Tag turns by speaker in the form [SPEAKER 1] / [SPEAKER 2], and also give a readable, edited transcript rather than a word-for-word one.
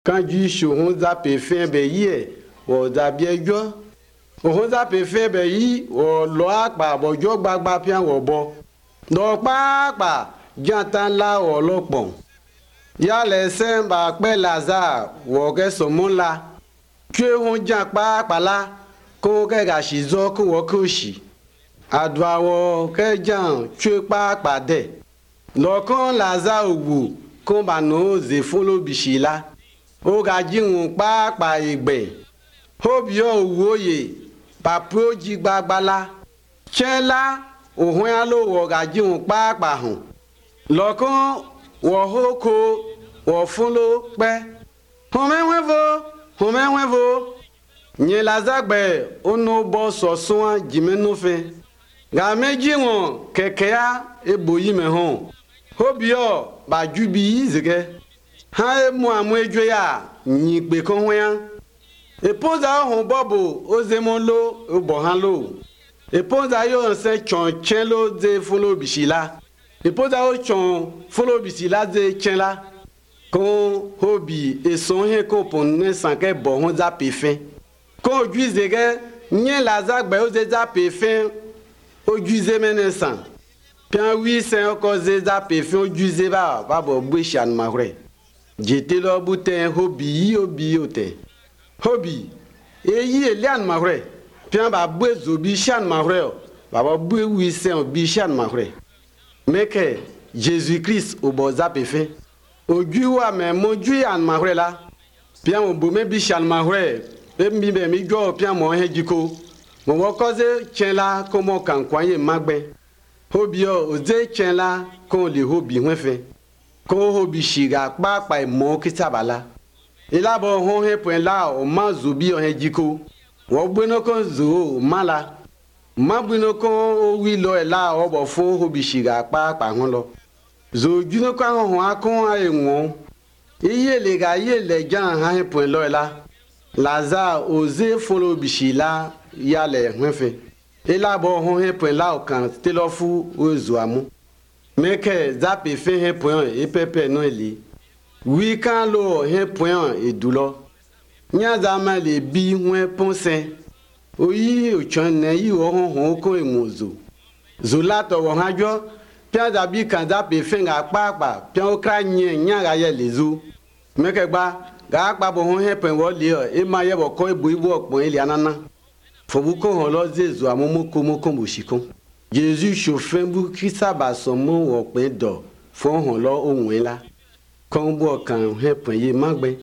[SPEAKER 1] Quand du chou zappé fin béyé, ou zabie jo. On zappé fin béyi, ou loak ba bojo bagba pian ou bo. Donc pa, jantan la ou lopon. Ya les ba pe Lazare, ou ke somon la. Que on jank pa la, ko ke gashizo ko wokushi. Adwa wo ke jan, que pa de. Lokon Lazare ou, kon ba no ze folo bishila. O gaji un pa igbe. Hobio woye, papo jigbala. Chela, ohun alo wo gaji un pa hun. Lokon wo hoko, wo folo pe. Homenwevo. Nye Lazare ono bo soson jimeno fe. Ga meji won kekea eboyi me hon. Hobio ba jubi zege. Ha e mo amwejo ya nyi pe kon wen. Eponza hon bobo ozemolo obohanlo. Eponza yo se chon chenlo de folo bishila. Eponza o chon folo bishila de chenla. Kon hobi e son he ko ponne sanke bohon za pe fin. Kon juizege nye Lazare o ze za pe fin o juize menesan. Pian wi sen ko ze za pe fin o juize ba bo bwe chan mahre. J'étais là boutin hobby ote. Hobby. Et y est lian mahre. Pian ba bwe zo bichan mahre. Ba bwe wi sen bichan mahre. Mais que Jésus-Christ au boza pe fin. O juwa me mo juan mahre la. Pian o bo me bichan mahre. E mi be mi go pian mo hejiko. Mo wo koze chen la komo kan kwanye magbe. Hobby o ze chen la kon le hobby wen fe. Ko hobi shiga pa mo kitabala. Ila bo hon he point la o ma zubi o he jiko. Wo gbeno kon zo mala. Ma gbeno kon o wi lo e la o bo fo hobi shiga pa hon lo. Zo juno kan hon akon a enwon. Iye le ga ye le jan ha he point lo e la. Lazare oze folo bishila ya le hwenfe. Ila bo hon he point la o kan telofu o zo amu. Mais que zappe fait un point et pepe non li. Oui quand l'eau un point et douleur. Nya zama le bi un ponce. Oyi o chone yi o hon ko emozo. Zola to wo hajo. Pia zabi kan zappe fait nga pa. Pia o kra nya ga ye lezu. Mais que ga bo hon un point wo li e ma ye bo ko ibu ibu opon ili anana. Fo bu ko hon lo zezu amomo ko mo ko boshikon. Jésus chauffin bou Christa ba somo wo pe do fo hon lo ohun la kon bo kan he pon ye magbe